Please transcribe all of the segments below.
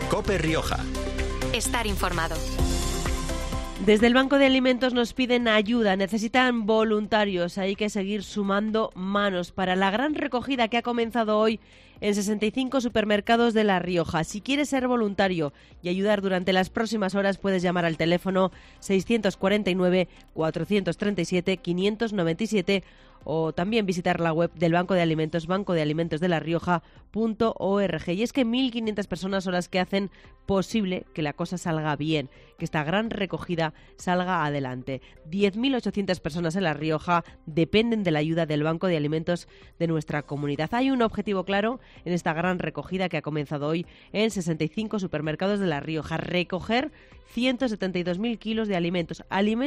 COPE Rioja. Estar informado. Desde el Banco de Alimentos nos piden ayuda, necesitan voluntarios, hay que seguir sumando manos para la gran recogida que ha comenzado hoy en 65 supermercados de La Rioja. Si quieres ser voluntario y ayudar durante las próximas horas, puedes llamar al teléfono 649-437-597 o también visitar la web del Banco de Alimentos, bancodealimentosdelarrioja.org. Y es que 1.500 personas son las que hacen posible que la cosa salga bien, que esta gran recogida salga adelante. 10.800 personas en La Rioja dependen de la ayuda del Banco de Alimentos de nuestra comunidad. Hay un objetivo claro en esta gran recogida que ha comenzado hoy en 65 supermercados de La Rioja: recoger 172.000 kilos de alimentos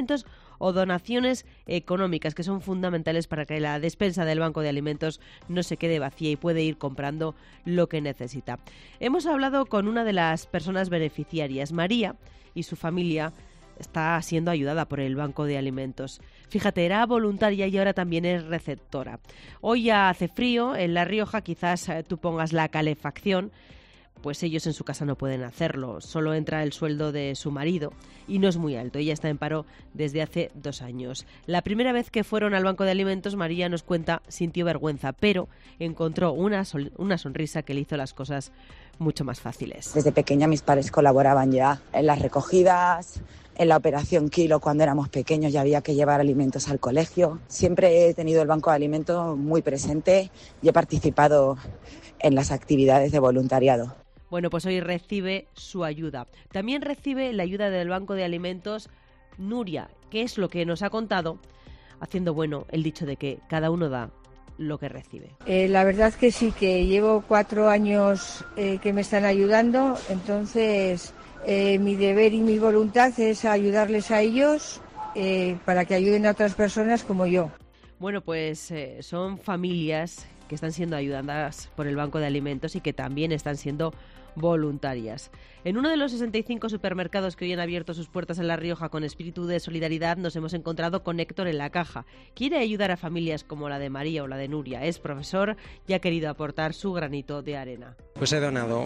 o donaciones económicas que son fundamentales para que la despensa del Banco de Alimentos no se quede vacía y puede ir comprando lo que necesita. Hemos hablado con una de las personas beneficiarias, María, y su familia está siendo ayudada por el Banco de Alimentos. Fíjate, era voluntaria y ahora también es receptora. Hoy ya hace frío en La Rioja, quizás tú pongas la calefacción, pues ellos en su casa no pueden hacerlo. Solo entra el sueldo de su marido y no es muy alto. Ella está en paro desde hace 2 años. La primera vez que fueron al Banco de Alimentos, María nos cuenta, sintió vergüenza, pero encontró una sonrisa que le hizo las cosas mucho más fáciles. Desde pequeña mis padres colaboraban ya en las recogidas, en la operación Kilo cuando éramos pequeños y había que llevar alimentos al colegio. Siempre he tenido el Banco de Alimentos muy presente y he participado en las actividades de voluntariado. Bueno, pues hoy recibe su ayuda. También recibe la ayuda del Banco de Alimentos Nuria, que es lo que nos ha contado, haciendo bueno el dicho de que cada uno da lo que recibe. La verdad que sí, que llevo 4 años que me están ayudando, entonces mi deber y mi voluntad es ayudarles a ellos para que ayuden a otras personas como yo. Bueno, pues son familias que están siendo ayudadas por el Banco de Alimentos y que también están siendo voluntarias. En uno de los 65 supermercados que hoy han abierto sus puertas en La Rioja con espíritu de solidaridad nos hemos encontrado con Héctor en la caja. Quiere ayudar a familias como la de María o la de Nuria. Es profesor y ha querido aportar su granito de arena. Pues he donado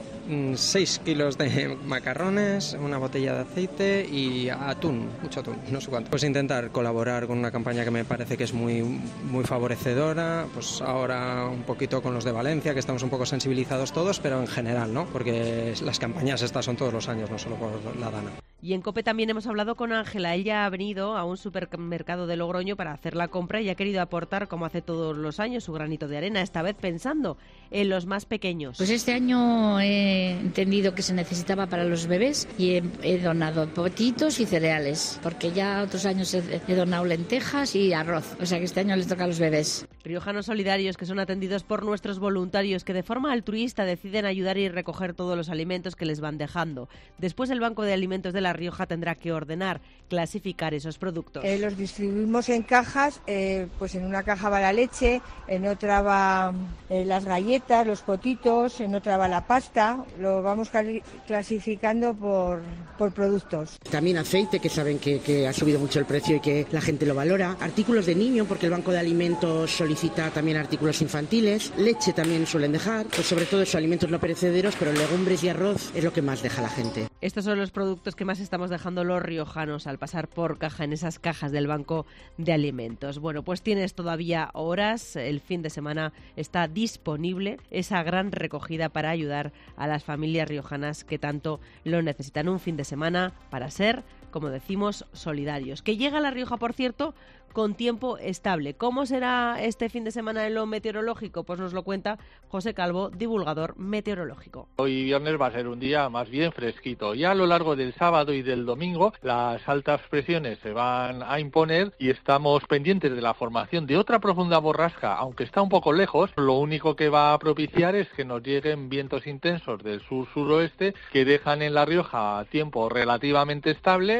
6 kilos de macarrones, una botella de aceite y atún, mucho atún, no sé cuánto. Pues intentar colaborar con una campaña que me parece que es muy favorecedora, pues ahora un poquito con los de Valencia, que estamos un poco sensibilizados todos, pero en general, ¿no? Porque las campañas estas son todos los años, no solo por la Dana. Y en COPE también hemos hablado con Ángela. Ella ha venido a un supermercado de Logroño para hacer la compra y ha querido aportar, como hace todos los años, su granito de arena, esta vez pensando en los más pequeños. Pues este año he entendido que se necesitaba para los bebés y he donado potitos y cereales, porque ya otros años he donado lentejas y arroz, o sea que este año les toca a los bebés. Riojanos solidarios que son atendidos por nuestros voluntarios que de forma altruista deciden ayudar y recoger todos los alimentos que les van dejando. Después el Banco de Alimentos de La Rioja tendrá que ordenar, clasificar esos productos. Los distribuimos en cajas, pues en una caja va la leche, en otra va las galletas, los potitos, en otra va la pasta, lo vamos clasificando por productos. También aceite, que saben que ha subido mucho el precio y que la gente lo valora. Artículos de niño, porque el Banco de Alimentos solicita también artículos infantiles. Leche también suelen dejar, pues sobre todo esos alimentos no perecederos, pero legumbres y arroz es lo que más deja la gente. Estos son los productos que más estamos dejando los riojanos al pasar por caja en esas cajas del Banco de Alimentos. Bueno, pues tienes todavía horas, el fin de semana está disponible esa gran recogida para ayudar a las familias riojanas que tanto lo necesitan. Un fin de semana para ser, como decimos, solidarios. Que llega a La Rioja, por cierto, con tiempo estable. ¿Cómo será este fin de semana en lo meteorológico? Pues nos lo cuenta José Calvo, divulgador meteorológico. Hoy viernes va a ser un día más bien fresquito. Ya a lo largo del sábado y del domingo las altas presiones se van a imponer y estamos pendientes de la formación de otra profunda borrasca, aunque está un poco lejos. Lo único que va a propiciar es que nos lleguen vientos intensos del sur-suroeste que dejan en La Rioja tiempo relativamente estable,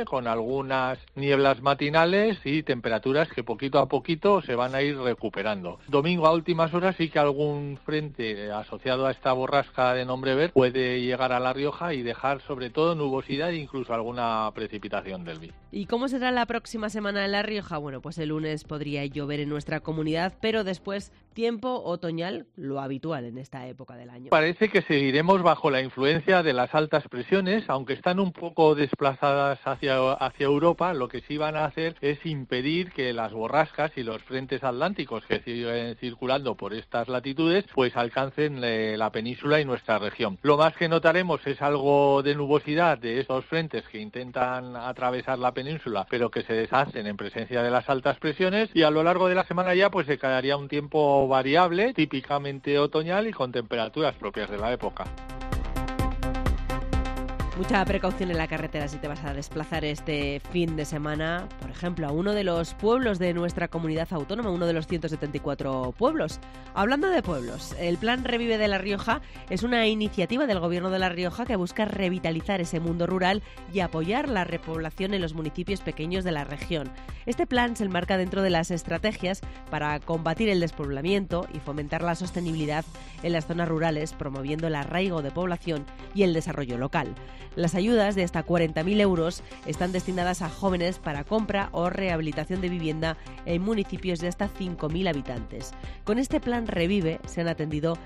con algunas nieblas matinales y temperaturas que poquito a poquito se van a ir recuperando. Domingo a últimas horas sí que algún frente asociado a esta borrasca de nombre Ver puede llegar a La Rioja y dejar sobre todo nubosidad e incluso alguna precipitación del día. ¿Y cómo será la próxima semana en La Rioja? Bueno, pues el lunes podría llover en nuestra comunidad, pero después tiempo otoñal, lo habitual en esta época del año. Parece que seguiremos bajo la influencia de las altas presiones, aunque están un poco desplazadas hacia Europa. Lo que sí van a hacer es impedir que las borrascas y los frentes atlánticos que siguen circulando por estas latitudes pues alcancen la península y nuestra región. Lo más que notaremos es algo de nubosidad de estos frentes que intentan atravesar la península, pero que se deshacen en presencia de las altas presiones, y a lo largo de la semana ya pues se quedaría un tiempo variable, típicamente otoñal y con temperaturas propias de la época. Mucha precaución en la carretera si te vas a desplazar este fin de semana, por ejemplo, a uno de los pueblos de nuestra comunidad autónoma, uno de los 174 pueblos. Hablando de pueblos, el Plan Revive de La Rioja es una iniciativa del Gobierno de La Rioja que busca revitalizar ese mundo rural y apoyar la repoblación en los municipios pequeños de la región. Este plan se enmarca dentro de las estrategias para combatir el despoblamiento y fomentar la sostenibilidad en las zonas rurales, promoviendo el arraigo de población y el desarrollo local. Las ayudas de hasta 40.000 euros están destinadas a jóvenes para compra o rehabilitación de vivienda en municipios de hasta 5.000 habitantes. Con este plan Revive se han atendido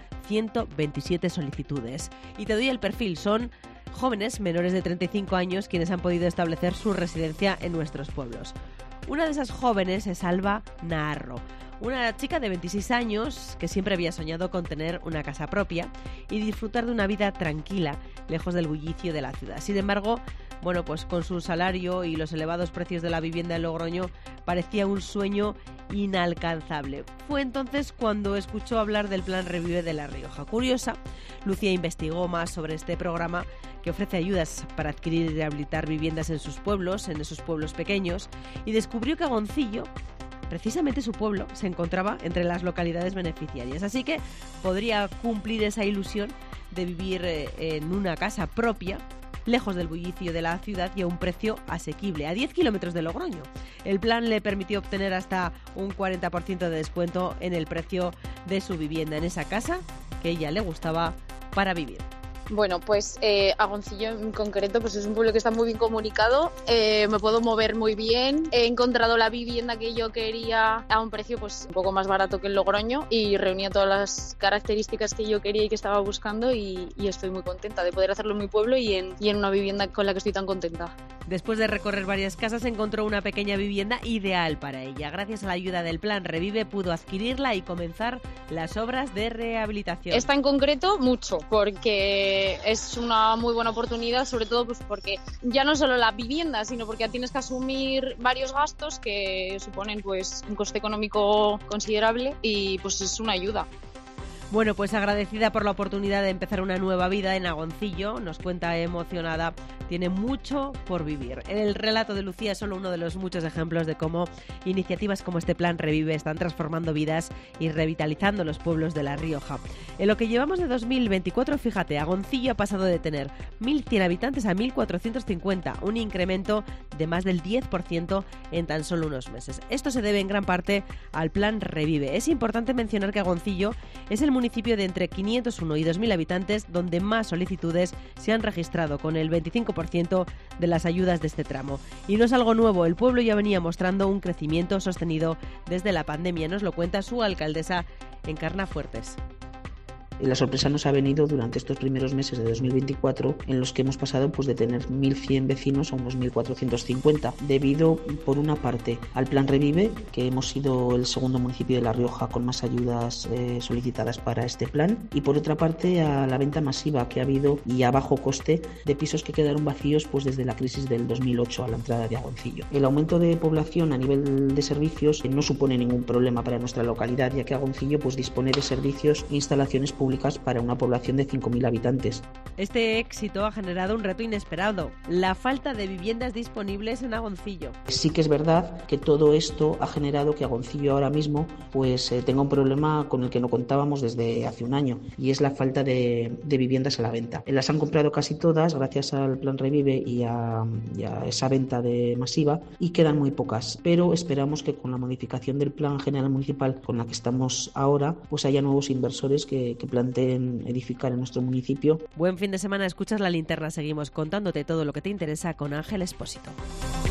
127 solicitudes. Y te doy el perfil, son jóvenes menores de 35 años quienes han podido establecer su residencia en nuestros pueblos. Una de esas jóvenes es Alba Naharro, una chica de 26 años que siempre había soñado con tener una casa propia y disfrutar de una vida tranquila, lejos del bullicio de la ciudad. Sin embargo, bueno, pues con su salario y los elevados precios de la vivienda en Logroño parecía un sueño inalcanzable. Fue entonces cuando escuchó hablar del Plan Revive de La Rioja. Curiosa, Lucía investigó más sobre este programa que ofrece ayudas para adquirir y rehabilitar viviendas en sus pueblos, en esos pueblos pequeños, y descubrió que Agoncillo, precisamente su pueblo, se encontraba entre las localidades beneficiarias. Así que podría cumplir esa ilusión de vivir en una casa propia, lejos del bullicio de la ciudad y a un precio asequible, a 10 kilómetros de Logroño. El plan le permitió obtener hasta un 40% de descuento en el precio de su vivienda, en esa casa que a ella le gustaba para vivir. Bueno, pues Agoncillo en concreto pues es un pueblo que está muy bien comunicado, me puedo mover muy bien, he encontrado la vivienda que yo quería a un precio pues un poco más barato que el Logroño y reunía todas las características que yo quería y que estaba buscando y estoy muy contenta de poder hacerlo en mi pueblo y en una vivienda con la que estoy tan contenta. Después de recorrer varias casas encontró una pequeña vivienda ideal para ella. Gracias a la ayuda del Plan Revive pudo adquirirla y comenzar las obras de rehabilitación. Esta en concreto mucho, porque es una muy buena oportunidad, sobre todo pues porque ya no solo la vivienda, sino porque tienes que asumir varios gastos que suponen pues un coste económico considerable y pues es una ayuda. Bueno, pues agradecida por la oportunidad de empezar una nueva vida en Agoncillo, nos cuenta emocionada, tiene mucho por vivir. El relato de Lucía es solo uno de los muchos ejemplos de cómo iniciativas como este Plan Revive están transformando vidas y revitalizando los pueblos de La Rioja. En lo que llevamos de 2024, fíjate, Agoncillo ha pasado de tener 1.100 habitantes a 1.450, un incremento de más del 10% en tan solo unos meses. Esto se debe en gran parte al Plan Revive. Es importante mencionar que Agoncillo es el municipio de entre 501 y 2.000 habitantes donde más solicitudes se han registrado, con el 25% de las ayudas de este tramo. Y no es algo nuevo, el pueblo ya venía mostrando un crecimiento sostenido desde la pandemia, nos lo cuenta su alcaldesa Encarna Fuertes. La sorpresa nos ha venido durante estos primeros meses de 2024, en los que hemos pasado pues de tener 1.100 vecinos a unos 1.450, debido por una parte al Plan Revive, que hemos sido el segundo municipio de La Rioja con más ayudas solicitadas para este plan, y por otra parte a la venta masiva que ha habido y a bajo coste de pisos que quedaron vacíos pues desde la crisis del 2008 a la entrada de Agoncillo. El aumento de población a nivel de servicios no supone ningún problema para nuestra localidad, ya que Agoncillo pues dispone de servicios e instalaciones públicas públicas para una población de 5.000 habitantes. Este éxito ha generado un reto inesperado, la falta de viviendas disponibles en Agoncillo. Sí que es verdad que todo esto ha generado que Agoncillo ahora mismo pues tenga un problema con el que no contábamos desde hace un año, y es la falta de viviendas a la venta. Las han comprado casi todas gracias al Plan Revive y a esa venta masiva, y quedan muy pocas, pero esperamos que con la modificación del Plan General Municipal con la que estamos ahora, pues haya nuevos inversores que planteen edificar en nuestro municipio. Buen fin de semana, escuchas La Linterna, seguimos contándote todo lo que te interesa con Ángel Expósito.